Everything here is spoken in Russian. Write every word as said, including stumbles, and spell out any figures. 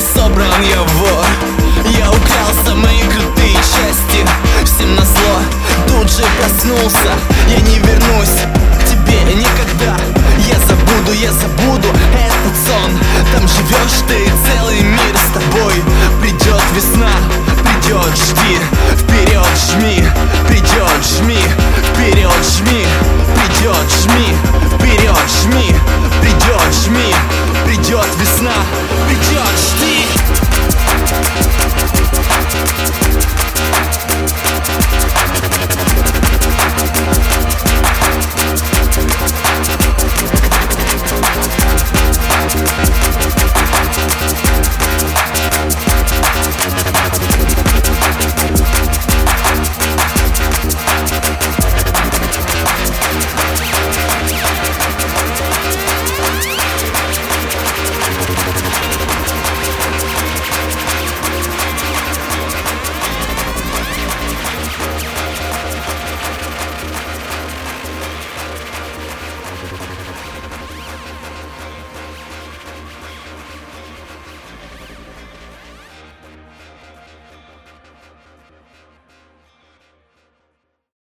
собран я вор. Я украл самые крутые части, всем назло, тут же проснулся. Я не вернусь к тебе никогда. Я забуду, я забуду этот сон. Там живешь ты, целый мир с тобой. Придет весна, придет, жди. Вперед жми, придет, жми. Вперед жми, придет, жми. Вперед жми, придет, жми. Придет весна, придет, жди.